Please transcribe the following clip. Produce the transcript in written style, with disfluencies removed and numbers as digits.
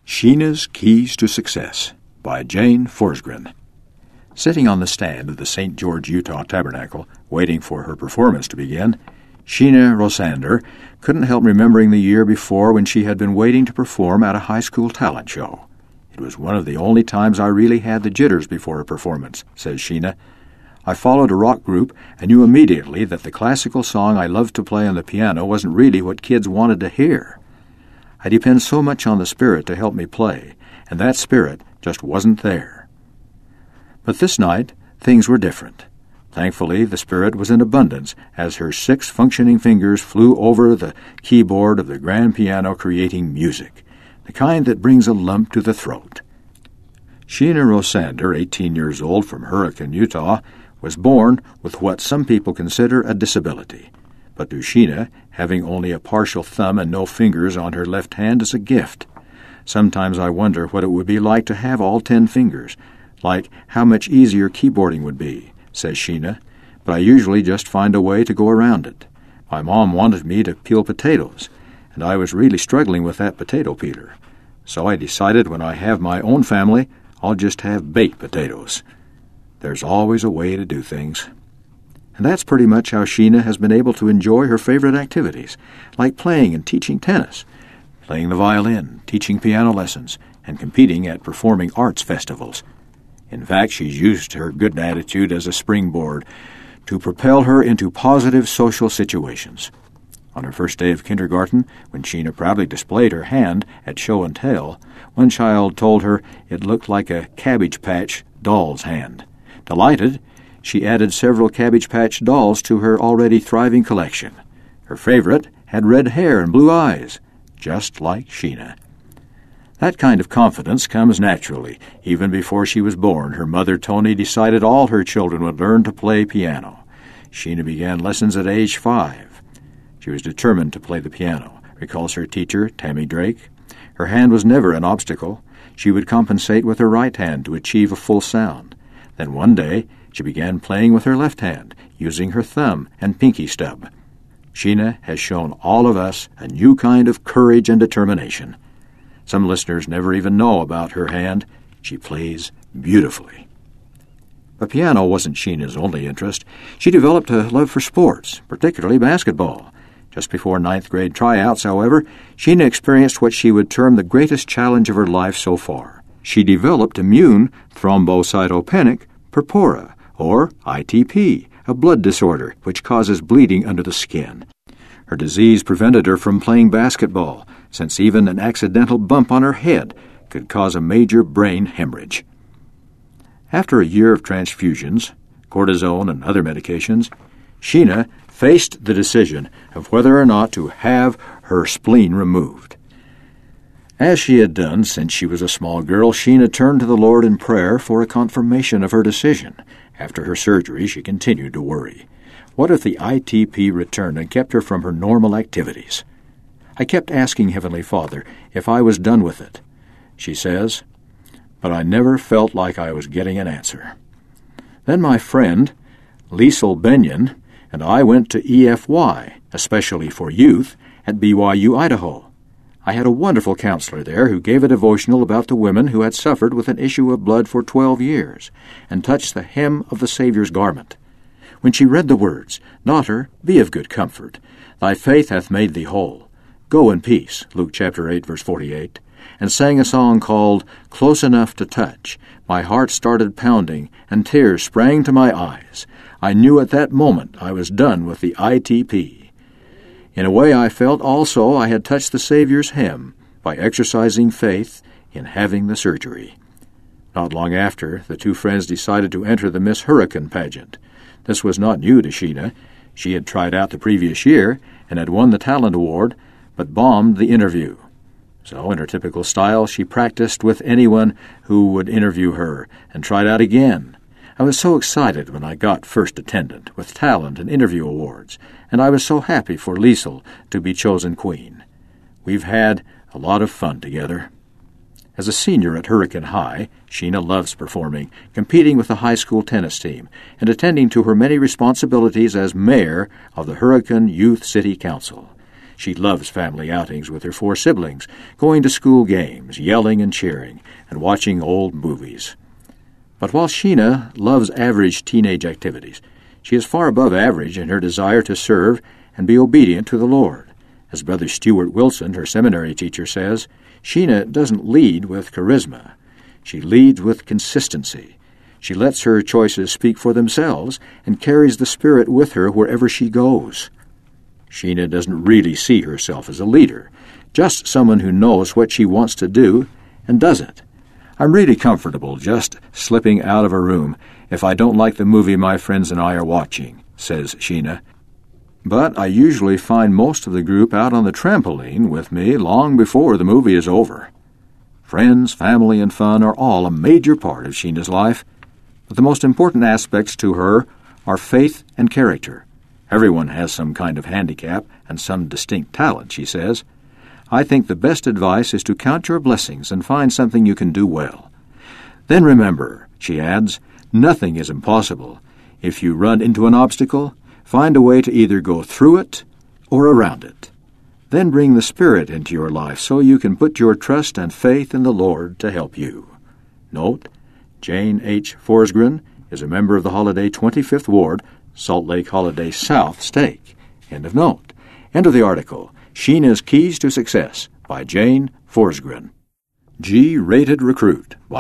Sheena's Keys to Success by Jane Forsgren. Sitting on the stand of the St. George, Utah Tabernacle, waiting for her performance to begin, Sheena Rosander couldn't help remembering the year before when she had been waiting to perform at a high school talent show. It was one of the only times I really had the jitters before a performance, says Sheena. I followed a rock group and knew immediately that the classical song I loved to play on the piano wasn't really what kids wanted to hear. I depend so much on the Spirit to help me play, and that Spirit just wasn't there. But this night, things were different. Thankfully, the Spirit was in abundance as her 6 functioning fingers flew over the keyboard of the grand piano, creating music, the kind that brings a lump to the throat. Sheena Rosander, 18 years old, from Hurricane, Utah, was born with what some people consider a disability. But to Sheena, having only a partial thumb and no fingers on her left hand is a gift. Sometimes I wonder what it would be like to have all 10 fingers, like how much easier keyboarding would be, says Sheena, but I usually just find a way to go around it. My mom wanted me to peel potatoes, and I was really struggling with that potato peeler. So I decided when I have my own family, I'll just have baked potatoes. There's always a way to do things. And that's pretty much how Sheena has been able to enjoy her favorite activities, like playing and teaching tennis, playing the violin, teaching piano lessons, and competing at performing arts festivals. In fact, she's used her good attitude as a springboard to propel her into positive social situations. On her first day of kindergarten, when Sheena proudly displayed her hand at show and tell, one child told her it looked like a Cabbage Patch doll's hand. Delighted, she added several Cabbage Patch dolls to her already thriving collection. Her favorite had red hair and blue eyes, just like Sheena. That kind of confidence comes naturally. Even before she was born, her mother, Toni, decided all her children would learn to play piano. Sheena began lessons at age 5. She was determined to play the piano, recalls her teacher, Tammy Drake. Her hand was never an obstacle. She would compensate with her right hand to achieve a full sound. Then one day, she began playing with her left hand, using her thumb and pinky stub. Sheena has shown all of us a new kind of courage and determination. Some listeners never even know about her hand. She plays beautifully. But piano wasn't Sheena's only interest. She developed a love for sports, particularly basketball. Just before 9th grade tryouts, however, Sheena experienced what she would term the greatest challenge of her life so far. She developed immune thrombocytopenic purpura, or ITP, a blood disorder which causes bleeding under the skin. Her disease prevented her from playing basketball, since even an accidental bump on her head could cause a major brain hemorrhage. After a year of transfusions, cortisone, and other medications, Sheena faced the decision of whether or not to have her spleen removed. As she had done since she was a small girl, Sheena turned to the Lord in prayer for a confirmation of her decision. After her surgery, she continued to worry. What if the ITP returned and kept her from her normal activities? I kept asking Heavenly Father if I was done with it, she says, but I never felt like I was getting an answer. Then my friend, Liesl Benyon, and I went to EFY, especially for youth, at BYU, Idaho. I had a wonderful counselor there who gave a devotional about the women who had suffered with an issue of blood for 12 years and touched the hem of the Savior's garment. When she read the words, "Daughter, be of good comfort. Thy faith hath made thee whole. Go in peace," Luke chapter 8, verse 48, and sang a song called "Close Enough to Touch," my heart started pounding and tears sprang to my eyes. I knew at that moment I was done with the ITP. In a way, I felt also I had touched the Savior's hem by exercising faith in having the surgery. Not long after, the two friends decided to enter the Miss Hurricane pageant. This was not new to Sheena. She had tried out the previous year and had won the talent award, but bombed the interview. So, in her typical style, she practiced with anyone who would interview her and tried out again. I was so excited when I got first attendant with talent and interview awards, and I was so happy for Liesl to be chosen queen. We've had a lot of fun together. As a senior at Hurricane High, Sheena loves performing, competing with the high school tennis team, and attending to her many responsibilities as mayor of the Hurricane Youth City Council. She loves family outings with her 4 siblings, going to school games, yelling and cheering, and watching old movies. But while Sheena loves average teenage activities, she is far above average in her desire to serve and be obedient to the Lord. As Brother Stuart Wilson, her seminary teacher, says, Sheena doesn't lead with charisma. She leads with consistency. She lets her choices speak for themselves and carries the Spirit with her wherever she goes. Sheena doesn't really see herself as a leader, just someone who knows what she wants to do and does it. I'm really comfortable just slipping out of a room if I don't like the movie my friends and I are watching, says Sheena. But I usually find most of the group out on the trampoline with me long before the movie is over. Friends, family, and fun are all a major part of Sheena's life, but the most important aspects to her are faith and character. Everyone has some kind of handicap and some distinct talent, she says. I think the best advice is to count your blessings and find something you can do well. Then remember, she adds, nothing is impossible. If you run into an obstacle, find a way to either go through it or around it. Then bring the Spirit into your life so you can put your trust and faith in the Lord to help you. Note, Jane H. Forsgren is a member of the Holiday 25th Ward, Salt Lake Holiday South Stake. End of note. End of the article. Sheena's Keys to Success by Jane Forsgren. G-Rated Recruit.